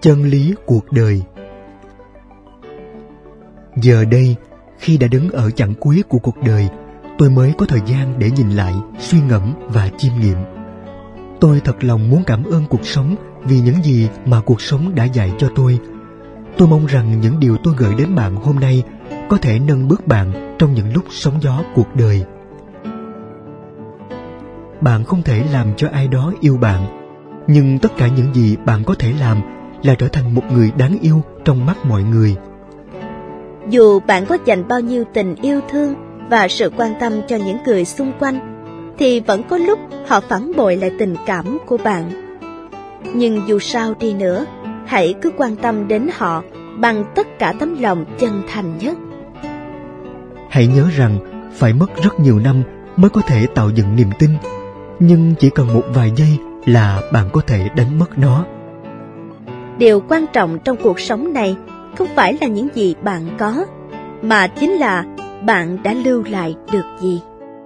Chân lý cuộc đời. Giờ đây, khi đã đứng ở chặng cuối của cuộc đời, tôi mới có thời gian để nhìn lại, suy ngẫm và chiêm nghiệm. Tôi thật lòng muốn cảm ơn cuộc sống vì những gì mà cuộc sống đã dạy cho tôi. Tôi mong rằng những điều tôi gửi đến bạn hôm nay có thể nâng bước bạn trong những lúc sóng gió cuộc đời. Bạn không thể làm cho ai đó yêu bạn, nhưng tất cả những gì bạn có thể làm là trở thành một người đáng yêu trong mắt mọi người. Dù bạn có dành bao nhiêu tình yêu thương và sự quan tâm cho những người xung quanh, thì vẫn có lúc họ phản bội lại tình cảm của bạn. Nhưng dù sao đi nữa, hãy cứ quan tâm đến họ bằng tất cả tấm lòng chân thành nhất. Hãy nhớ rằng phải mất rất nhiều năm mới có thể tạo dựng niềm tin, nhưng chỉ cần một vài giây là bạn có thể đánh mất nó. Điều quan trọng trong cuộc sống này không phải là những gì bạn có, mà chính là bạn đã lưu lại được gì.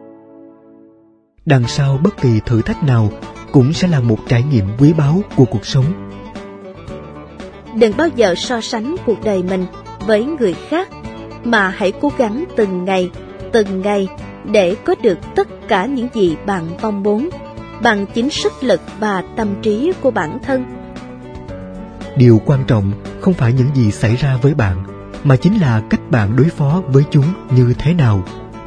Đằng sau bất kỳ thử thách nào cũng sẽ là một trải nghiệm quý báu của cuộc sống. Đừng bao giờ so sánh cuộc đời mình với người khác, mà hãy cố gắng từng ngày để có được tất cả những gì bạn mong muốn bằng chính sức lực và tâm trí của bản thân. Điều quan trọng không phải những gì xảy ra với bạn, mà chính là cách bạn đối phó với chúng như thế nào.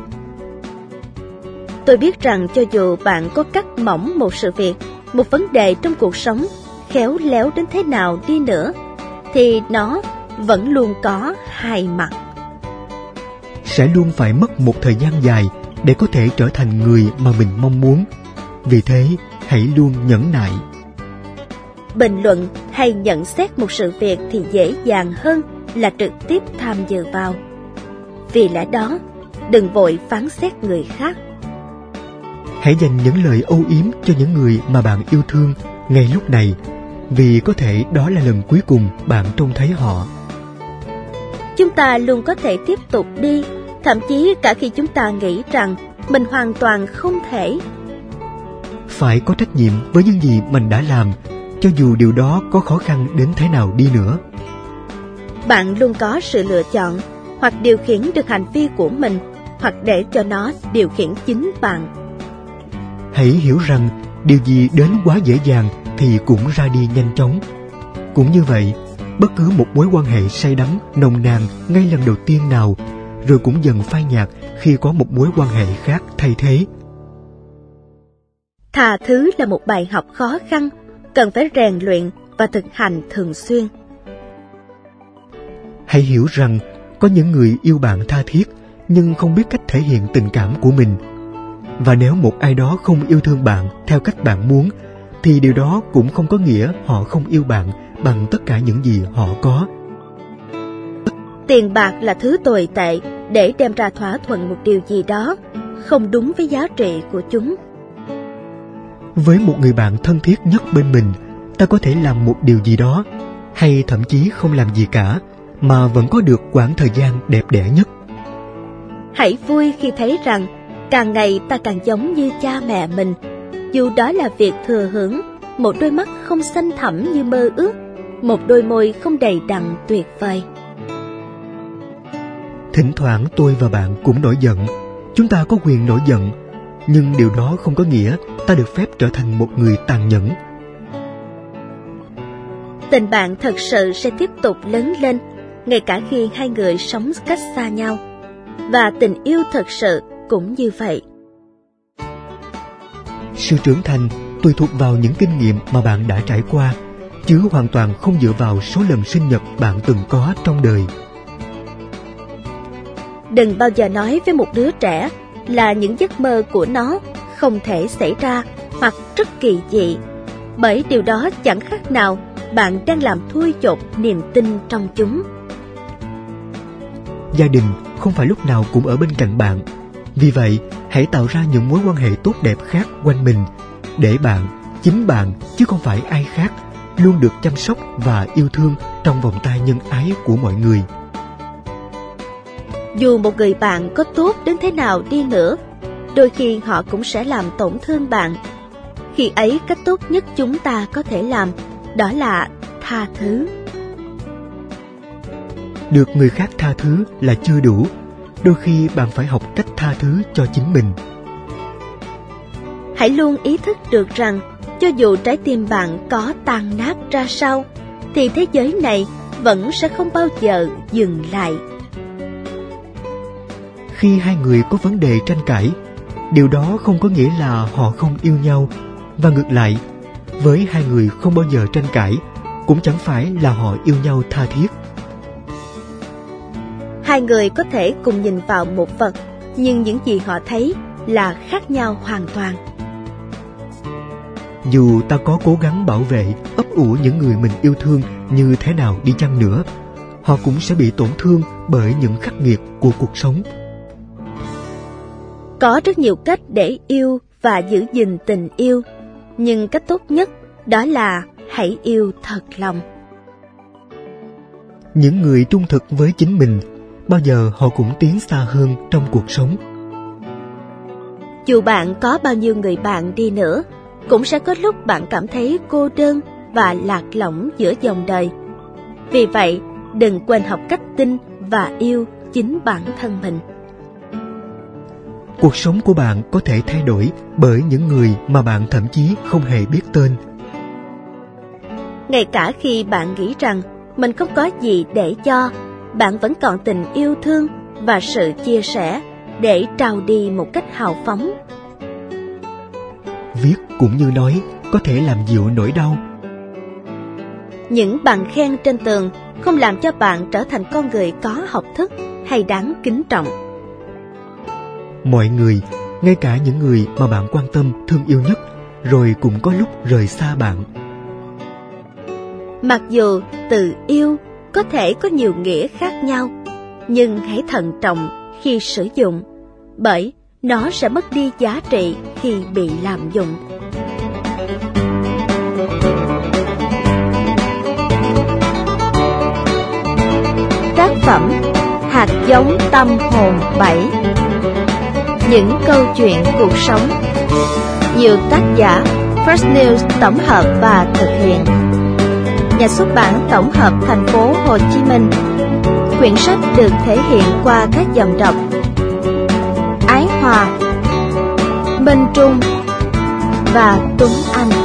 Tôi biết rằng cho dù bạn có cắt mỏng một sự việc, một vấn đề trong cuộc sống, khéo léo đến thế nào đi nữa, thì nó vẫn luôn có hai mặt. Sẽ luôn phải mất một thời gian dài để có thể trở thành người mà mình mong muốn. Vì thế, hãy luôn nhẫn nại. Bình luận hay nhận xét một sự việc thì dễ dàng hơn là trực tiếp tham dự vào. Vì lẽ đó, đừng vội phán xét người khác. Hãy dành những lời âu yếm cho những người mà bạn yêu thương ngay lúc này, vì có thể đó là lần cuối cùng bạn trông thấy họ. Chúng ta luôn có thể tiếp tục đi, thậm chí cả khi chúng ta nghĩ rằng mình hoàn toàn không thể. Phải có trách nhiệm với những gì mình đã làm, cho dù điều đó có khó khăn đến thế nào đi nữa. Bạn luôn có sự lựa chọn, hoặc điều khiển được hành vi của mình, hoặc để cho nó điều khiển chính bạn. Hãy hiểu rằng điều gì đến quá dễ dàng thì cũng ra đi nhanh chóng. Cũng như vậy, bất cứ một mối quan hệ say đắm, nồng nàn ngay lần đầu tiên nào, rồi cũng dần phai nhạt khi có một mối quan hệ khác thay thế. Tha thứ là một bài học khó khăn, cần phải rèn luyện và thực hành thường xuyên. Hãy hiểu rằng có những người yêu bạn tha thiết nhưng không biết cách thể hiện tình cảm của mình. Và nếu một ai đó không yêu thương bạn theo cách bạn muốn, thì điều đó cũng không có nghĩa họ không yêu bạn bằng tất cả những gì họ có. Tiền bạc là thứ tồi tệ để đem ra thỏa thuận một điều gì đó không đúng với giá trị của chúng. Với một người bạn thân thiết nhất bên mình, ta có thể làm một điều gì đó, hay thậm chí không làm gì cả, mà vẫn có được quãng thời gian đẹp đẽ nhất. Hãy vui khi thấy rằng càng ngày ta càng giống như cha mẹ mình, dù đó là việc thừa hưởng một đôi mắt không xanh thẳm như mơ ước, một đôi môi không đầy đặn tuyệt vời. Thỉnh thoảng tôi và bạn cũng nổi giận. Chúng ta có quyền nổi giận, nhưng điều đó không có nghĩa ta được phép trở thành một người tàn nhẫn. Tình bạn thật sự sẽ tiếp tục lớn lên, ngay cả khi hai người sống cách xa nhau. Và tình yêu thật sự cũng như vậy. Sự trưởng thành tùy thuộc vào những kinh nghiệm mà bạn đã trải qua, chứ hoàn toàn không dựa vào số lần sinh nhật bạn từng có trong đời. Đừng bao giờ nói với một đứa trẻ là những giấc mơ của nó không thể xảy ra hoặc rất kỳ dị, bởi điều đó chẳng khác nào bạn đang làm thui chột niềm tin trong chúng. Gia đình không phải lúc nào cũng ở bên cạnh bạn. Vì vậy, hãy tạo ra những mối quan hệ tốt đẹp khác quanh mình, để bạn, chính bạn, chứ không phải ai khác, luôn được chăm sóc và yêu thương trong vòng tay nhân ái của mọi người. Dù một người bạn có tốt đến thế nào đi nữa, đôi khi họ cũng sẽ làm tổn thương bạn. Khi ấy, cách tốt nhất chúng ta có thể làm đó là tha thứ. Được người khác tha thứ là chưa đủ. Đôi khi bạn phải học cách tha thứ cho chính mình. Hãy luôn ý thức được rằng cho dù trái tim bạn có tan nát ra sao, thì thế giới này vẫn sẽ không bao giờ dừng lại. Khi hai người có vấn đề tranh cãi, điều đó không có nghĩa là họ không yêu nhau. Và ngược lại, với hai người không bao giờ tranh cãi, cũng chẳng phải là họ yêu nhau tha thiết. Hai người có thể cùng nhìn vào một vật, nhưng những gì họ thấy là khác nhau hoàn toàn. Dù ta có cố gắng bảo vệ, ấp ủ những người mình yêu thương như thế nào đi chăng nữa, họ cũng sẽ bị tổn thương bởi những khắc nghiệt của cuộc sống. Có rất nhiều cách để yêu và giữ gìn tình yêu, nhưng cách tốt nhất đó là hãy yêu thật lòng. Những người trung thực với chính mình, bao giờ họ cũng tiến xa hơn trong cuộc sống. Dù bạn có bao nhiêu người bạn đi nữa, cũng sẽ có lúc bạn cảm thấy cô đơn và lạc lõng giữa dòng đời. Vì vậy, đừng quên học cách tin và yêu chính bản thân mình. Cuộc sống của bạn có thể thay đổi bởi những người mà bạn thậm chí không hề biết tên. Ngay cả khi bạn nghĩ rằng mình không có gì để cho, bạn vẫn còn tình yêu thương và sự chia sẻ để trao đi một cách hào phóng. Viết cũng như nói có thể làm dịu nỗi đau. Những bằng khen trên tường không làm cho bạn trở thành con người có học thức hay đáng kính trọng. Mọi người, ngay cả những người mà bạn quan tâm thương yêu nhất, rồi cũng có lúc rời xa bạn. Mặc dù từ yêu có thể có nhiều nghĩa khác nhau, nhưng hãy thận trọng khi sử dụng, bởi nó sẽ mất đi giá trị khi bị lạm dụng. Tác phẩm Hạt giống tâm hồn 7. Những câu chuyện cuộc sống. Nhiều tác giả, First News tổng hợp và thực hiện. Nhà xuất bản tổng hợp thành phố Hồ Chí Minh. Quyển sách được thể hiện qua các dòng đọc Ái Hòa, Minh Trung và Tuấn Anh.